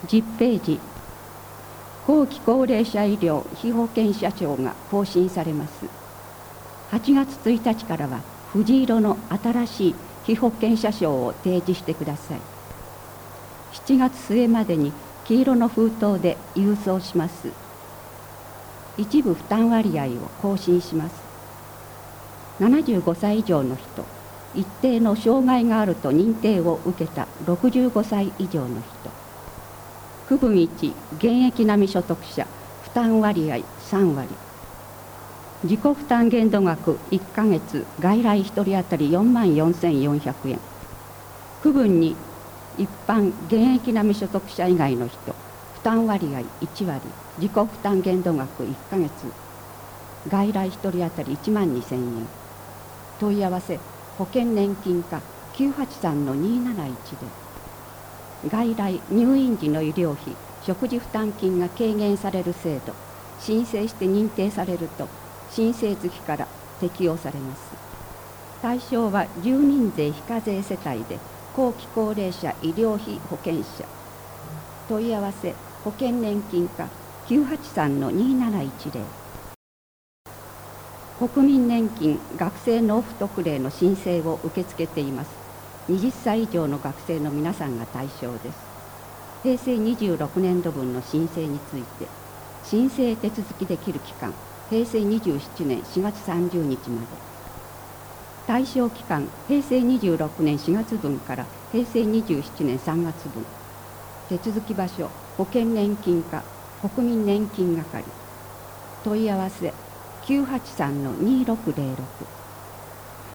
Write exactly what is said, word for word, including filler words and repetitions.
じゅっページ、後期高齢者医療被保険者証が更新されます。はちがつついたちからは藤色の新しい被保険者証を提示してください。しちがつすえまでに黄色の封筒で郵送します。一部負担割合を更新します。ななじゅうごさい以上の人、一定の障害があると認定を受けたろくじゅうごさい以上の人、区分いち現役並み所得者負担割合さんわり、自己負担限度額いっかげつ外来ひとり当たりよんまんよんせんよんひゃくえん、区分に一般現役並み所得者以外の人負担割合いちわり、自己負担限度額いっかげつ外来ひとり当たりいちまんにせんえん、問い合わせ保険年金課 きゅうはちさんのにーなないち で外来入院時の医療費食事負担金が軽減される制度、申請して認定されると申請月から適用されます。対象は住民税非課税世帯で後期高齢者医療費保険者、問い合わせ保険年金課 きゅうはちさんのにーなないちぜろ、国民年金学生納付特例の申請を受け付けています。はたち以上の学生の皆さんが対象です。へいせいにじゅうろくねんどぶんの申請について、申請手続きできる期間、へいせいにじゅうななねんしがつさんじゅうにちまで。対象期間、へいせいにじゅうろくねんしがつぶんからへいせいにじゅうななねんさんがつぶん。手続き場所、保険年金課国民年金係。問い合わせきゅうはちさんのにーろくぜろろく。